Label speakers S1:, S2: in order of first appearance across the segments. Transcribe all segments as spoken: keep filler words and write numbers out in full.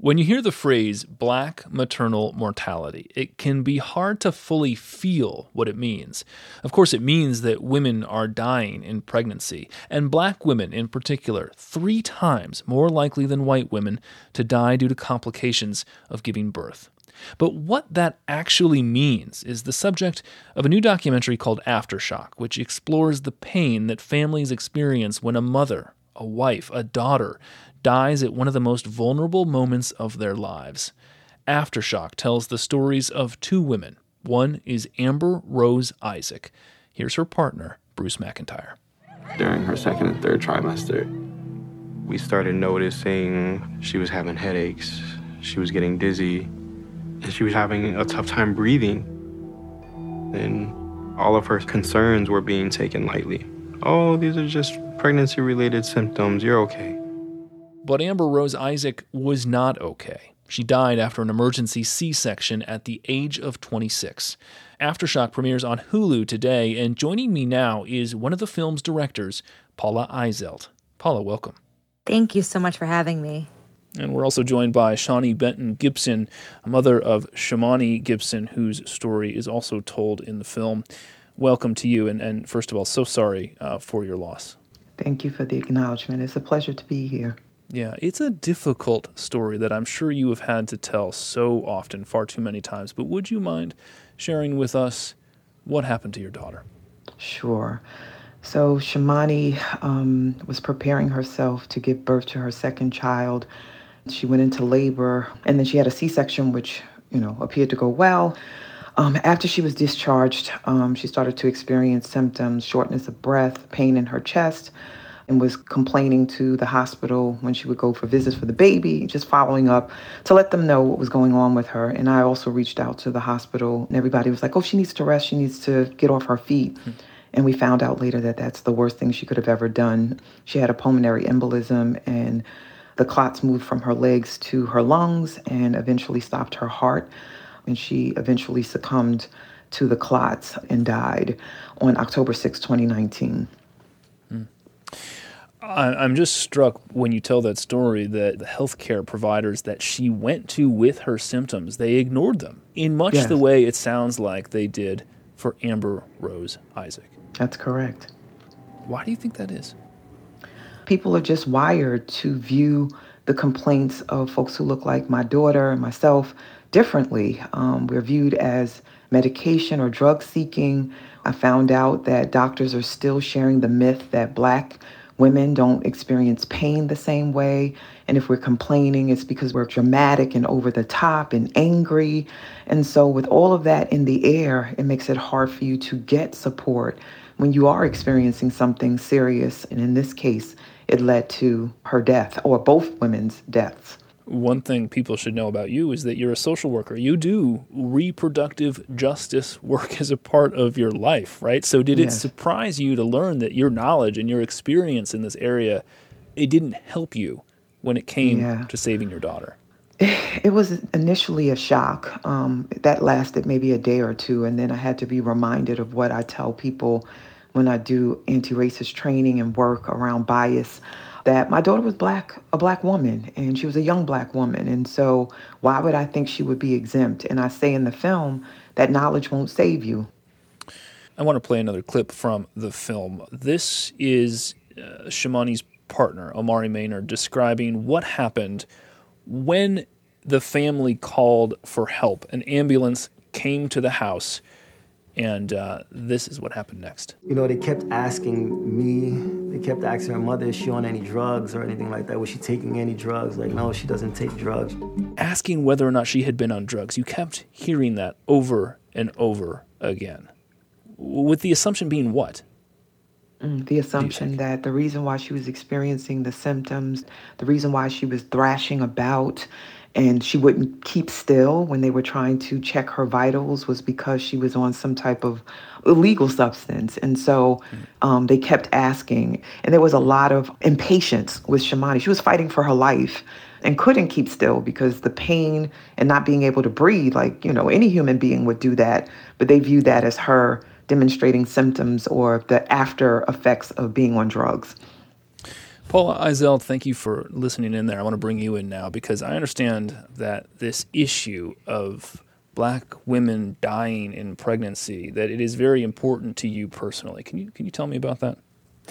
S1: When you hear the phrase black maternal mortality, it can be hard to fully feel what it means. Of course, it means that women are dying in pregnancy, and black women in particular, three times more likely than white women to die due to complications of giving birth. But what that actually means is the subject of a new documentary called Aftershock, which explores the pain that families experience when a mother, a wife, a daughter dies at one of the most vulnerable moments of their lives. Aftershock tells the stories of two women. One is Amber Rose Isaac. Here's her partner, Bruce McIntyre.
S2: During her second and third trimester,
S3: we started noticing she was having headaches, she was getting dizzy, and she was having a tough time breathing. And all of her concerns were being taken lightly. Oh, these are just pregnancy-related symptoms, you're okay.
S1: But Amber Rose Isaac was not okay. She died after an emergency C-section at the age of twenty-six. Aftershock premieres on Hulu today, and joining me now is one of the film's directors, Paula Eizelt. Paula, welcome.
S4: Thank you so much for having me.
S1: And we're also joined by Shawnee Benton Gibson, mother of Shamani Gibson, whose story is also told in the film. Welcome to you, and, and first of all, so sorry uh, for your loss.
S5: Thank you for the acknowledgement. It's a pleasure to be here.
S1: Yeah, it's a difficult story that I'm sure you have had to tell so often, far too many times. But would you mind sharing with us what happened to your daughter?
S5: Sure. So Shamani um, was preparing herself to give birth to her second child. She went into labor, and then she had a C-section, which, you know, appeared to go well. Um, after she was discharged, um, she started to experience symptoms, shortness of breath, pain in her chest, and was complaining to the hospital when she would go for visits for the baby, just following up to let them know what was going on with her. And I also reached out to the hospital, and everybody was like, oh, she needs to rest. She needs to get off her feet. Mm-hmm. And we found out later that that's the worst thing she could have ever done. She had a pulmonary embolism, and the clots moved from her legs to her lungs and eventually stopped her heart. And she eventually succumbed to the clots and died on October sixth, twenty nineteen.
S1: Mm. I'm just struck when you tell that story that the healthcare providers that she went to with her symptoms, they ignored them in much
S5: yes.
S1: the way it sounds like they did for Amber Rose Isaac.
S5: That's correct.
S1: Why do you think that is?
S5: People are just wired to view the complaints of folks who look like my daughter and myself differently. Um, we're viewed as medication or drug seeking. I found out that doctors are still sharing the myth that Black women don't experience pain the same way. And if we're complaining, it's because we're dramatic and over the top and angry. And so with all of that in the air, it makes it hard for you to get support when you are experiencing something serious. And in this case, it led to her death, or both women's deaths.
S1: One thing people should know about you is that you're a social worker. You do reproductive justice work as a part of your life, right? So did
S5: yes.
S1: it surprise you to learn that your knowledge and your experience in this area, it didn't help you when it came
S5: yeah.
S1: to saving your daughter?
S5: It was initially a shock. Um, that lasted maybe a day or two, and then I had to be reminded of what I tell people when I do anti-racist training and work around bias, that my daughter was black, a Black woman, and she was a young Black woman. And so why would I think she would be exempt? And I say in the film that knowledge won't save you.
S1: I want to play another clip from the film. This is uh, Shamani's partner, Omari Maynard, describing what happened when the family called for help. An ambulance came to the house, and uh, this is what happened next.
S6: You know, they kept asking me, they kept asking her mother, is she on any drugs or anything like that? Was she taking any drugs? Like, no, she doesn't take drugs.
S1: Asking whether or not she had been on drugs. You kept hearing that over and over again. With the assumption being what?
S5: Mm, the assumption that the reason why she was experiencing the symptoms, the reason why she was thrashing about, and she wouldn't keep still when they were trying to check her vitals was because she was on some type of illegal substance. And so um, they kept asking. And there was a lot of impatience with Shamani. She was fighting for her life and couldn't keep still because the pain and not being able to breathe, like, you know, any human being would do that. But they viewed that as her demonstrating symptoms or the after effects of being on drugs.
S1: Paula Eisel, thank you for listening in there. I want to bring you in now because I understand that this issue of Black women dying in pregnancy, that it is very important to you personally. Can you can you tell me about that?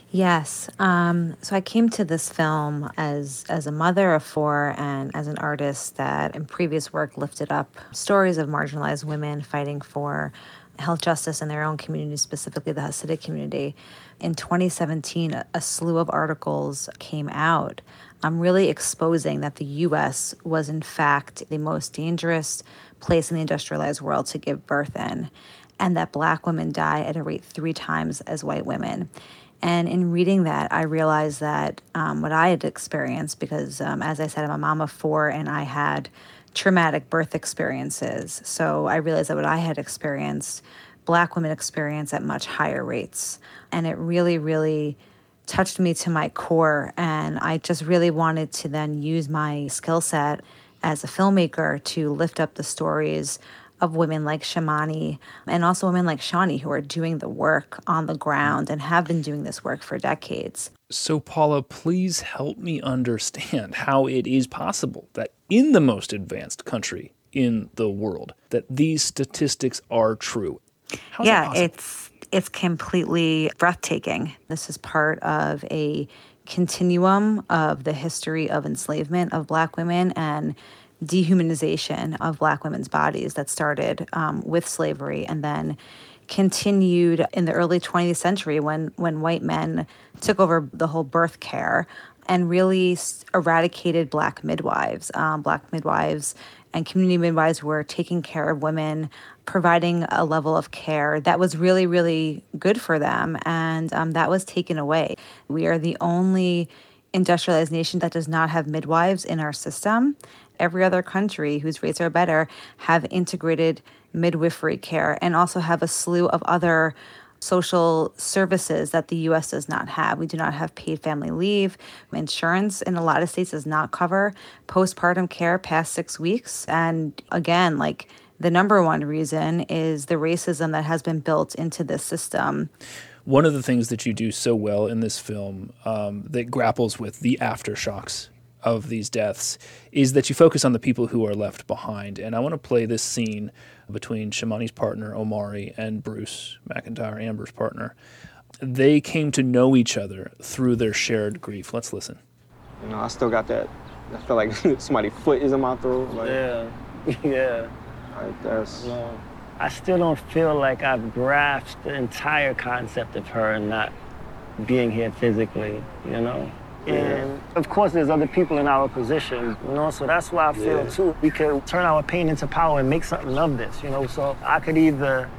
S4: Yes. Um, so I came to this film as as a mother of four and as an artist that in previous work lifted up stories of marginalized women fighting for health justice in their own community, specifically the Hasidic community. In twenty seventeen, a, a slew of articles came out um, really exposing that the U S was in fact the most dangerous place in the industrialized world to give birth in, and that Black women die at a rate three times as white women. And in reading that, I realized that um, what I had experienced, because um, as I said, I'm a mom of four and I had traumatic birth experiences. So I realized that what I had experienced, Black women experience at much higher rates. And it really, really touched me to my core. And I just really wanted to then use my skill set as a filmmaker to lift up the stories of women like Shamani and also women like Shawnee who are doing the work on the ground and have been doing this work for decades.
S1: So, Paula, please help me understand how it is possible that in the most advanced country in the world, that these statistics are true. How is
S4: yeah,
S1: that possible?
S4: it's it's completely breathtaking. This is part of a continuum of the history of enslavement of Black women and dehumanization of Black women's bodies that started um, with slavery and then continued in the early twentieth century when, when white men took over the whole birth care and really eradicated Black midwives. Um, Black midwives and community midwives were taking care of women, providing a level of care that was really, really good for them, and um, that was taken away. We are the only industrialized nation that does not have midwives in our system. Every other country whose rates are better have integrated midwifery care and also have a slew of other social services that the U S does not have. We do not have paid family leave. Insurance in a lot of states does not cover postpartum care past six weeks. And again, like the number one reason is the racism that has been built into this system.
S1: One of the things that you do so well in this film um, that grapples with the aftershocks of these deaths is that you focus on the people who are left behind. And I want to play this scene between Shamani's partner, Omari, and Bruce McIntyre, Amber's partner. They came to know each other through their shared grief. Let's listen.
S3: You know, I still got that. I feel like somebody's foot is in my throat. Like,
S7: yeah, yeah.
S3: Like that's.
S7: Well, I still don't feel like I've grasped the entire concept of her and not being here physically, you know? And of course, there's other people in our position, you know, so that's why I feel yeah. too, we could turn our pain into power and make something of this, you know, so I could either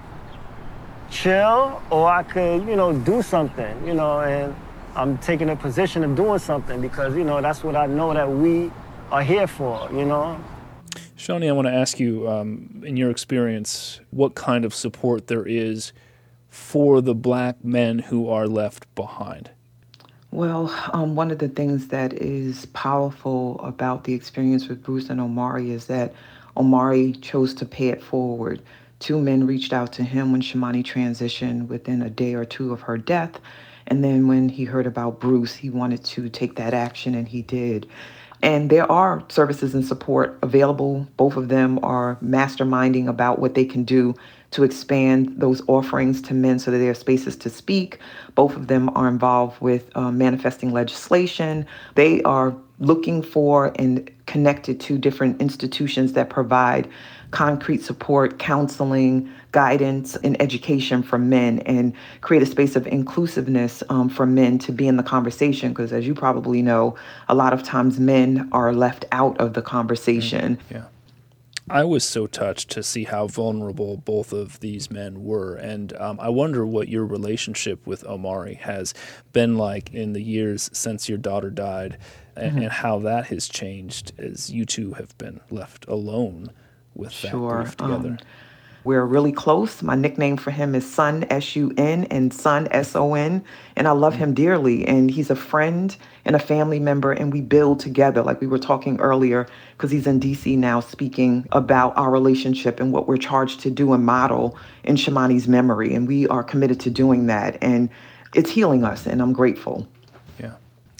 S7: chill or I could, you know, do something, you know, and I'm taking a position of doing something because, you know, that's what I know that we are here for, you know.
S1: Shawnee, I want to ask you, um, in your experience, what kind of support there is for the Black men who are left behind?
S5: Well, um, one of the things that is powerful about the experience with Bruce and Omari is that Omari chose to pay it forward. Two men reached out to him when Shamani transitioned within a day or two of her death. And then when he heard about Bruce, he wanted to take that action, and he did. And there are services and support available. Both of them are masterminding about what they can do to expand those offerings to men so that there are spaces to speak. Both of them are involved with uh, manifesting legislation. They are looking for and connected to different institutions that provide concrete support, counseling, guidance, and education for men, and create a space of inclusiveness um, for men to be in the conversation. Because as you probably know, a lot of times men are left out of the conversation.
S1: Mm-hmm. Yeah. I was so touched to see how vulnerable both of these men were. And um, I wonder what your relationship with Omari has been like in the years since your daughter died, and, mm-hmm. and how that has changed as you two have been left alone with that
S5: sure.
S1: grief together. Um,
S5: We're really close. My nickname for him is Sun, S U N, and Son, S O N. And I love him dearly. And he's a friend and a family member, and we build together, like we were talking earlier, because he's in D C now speaking about our relationship and what we're charged to do and model in Shamani's memory. And we are committed to doing that. And it's healing us, and I'm grateful.
S1: Yeah.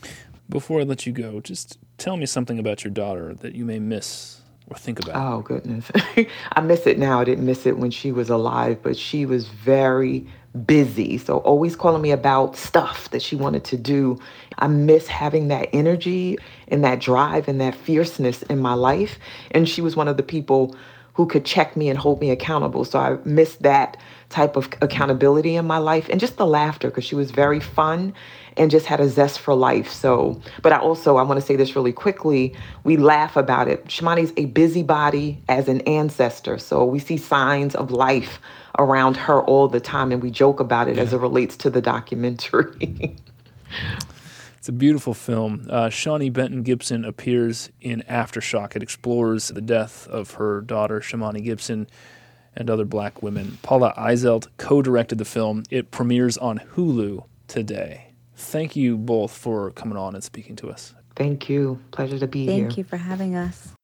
S1: Before I let you go, just tell me something about your daughter that you may miss or think about.
S5: Oh, goodness. I miss it now. I didn't miss it when she was alive, but she was very busy. So always calling me about stuff that she wanted to do. I miss having that energy and that drive and that fierceness in my life. And she was one of the people who could check me and hold me accountable. So I miss that type of accountability in my life, and just the laughter, because she was very fun and just had a zest for life. So, but I also, I want to say this really quickly, we laugh about it. Shimani's a busybody as an ancestor. So we see signs of life around her all the time, and we joke about it yeah. as it relates to the documentary.
S1: It's a beautiful film. Uh, Shawnee Benton Gibson appears in Aftershock. It explores the death of her daughter, Shimani Gibson, and other black women. Paula Eizelt co-directed the film. It premieres on Hulu today. Thank you both for coming on and speaking to us.
S5: Thank you. Pleasure to be
S4: Thank
S5: here.
S4: Thank you for having us.